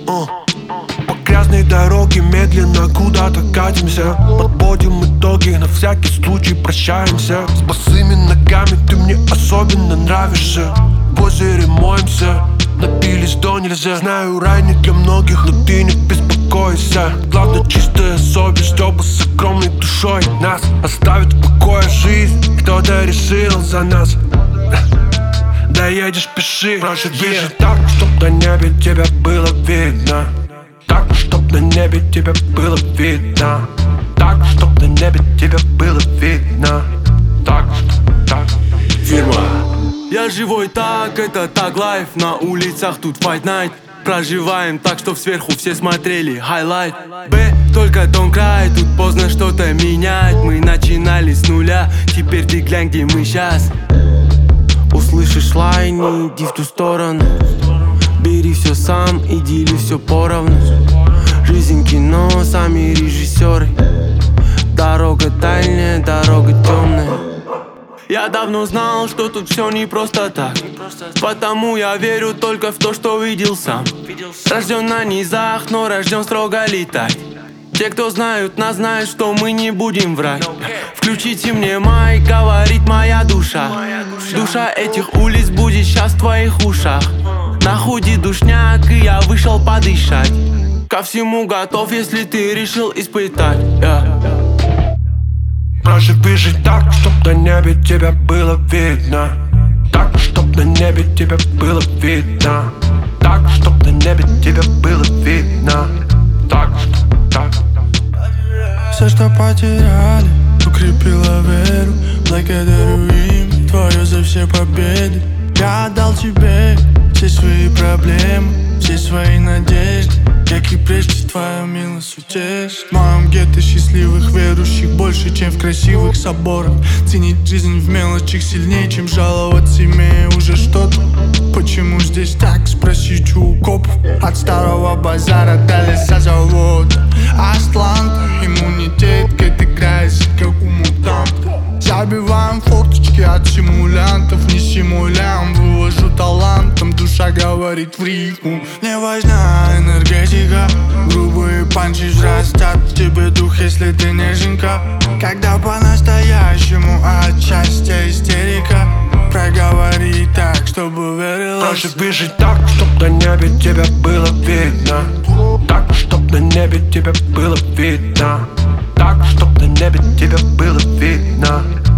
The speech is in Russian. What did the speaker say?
По грязной дороге медленно куда-то катимся. Подводим итоги, на всякий случай прощаемся. С босыми ногами ты мне особенно нравишься. В озере моемся, напились до нельзя. Знаю, рай не для многих, но ты не беспокойся. Главное чистая совесть, оба с огромной душой. Нас оставит в покое жизнь, кто-то решил за нас. Доедешь, пиши, бежи так, чтоб на небе тебя было видно. Так, чтоб на небе тебя было видно. Так, чтоб на небе тебя было видно. Так, так. Фирма. Я живой так, это так лайф. На улицах тут fight night. Проживаем так, что сверху все смотрели highlight. Б, только don't cry, тут поздно что-то менять. Мы начинали с нуля, теперь ты глянь, где мы сейчас. Услышишь лай, не иди в ту сторону. Бери все сам и дели все поровну. Жизнь кино, сами режиссеры. Дорога дальняя, дорога темная. Я давно знал, что тут все не просто так. Потому я верю только в то, что видел сам. Рожден на низах, но рожден строго летать. Те, кто знают нас, знают, что мы не будем врать. Включите мне майк, говорит моя душа. Душа этих улиц будет сейчас в твоих ушах. На худи душняк, и я вышел подышать. Ко всему готов, если ты решил испытать. Проживи жизнь так, чтоб на небе тебя было видно. Так, чтоб на небе тебя было видно. Так, чтоб на небе тебя было видно. Так, так. Все, что потеряли, укрепило веру. Благодарю им твою за все победы. Я отдал тебе все свои проблемы, все свои надежды. Как и прежде, твоя милость утешит. В моем гетто счастливых верующих больше, чем в красивых соборах. Ценить жизнь в мелочах сильнее, чем жаловаться, имея уже что-то. Почему здесь так, спросить у копов. От старого базара до леса завода. Атланта, иммунитет, как играется, как у мутанта. Забиваем форточки от симулянтов. Не симулянт, вывожу талантом. Душа говорит в рифму. Не важна энергетика. Грубые панчи взрастят в тебе дух, если ты неженка. Когда по-настоящему от счастья истерика. Проговори так, чтобы верила. Проживи жизнь так, чтоб на небе тебя было видно. Так, чтоб на небе тебя было видно. Так, чтоб на небе тебя было видно.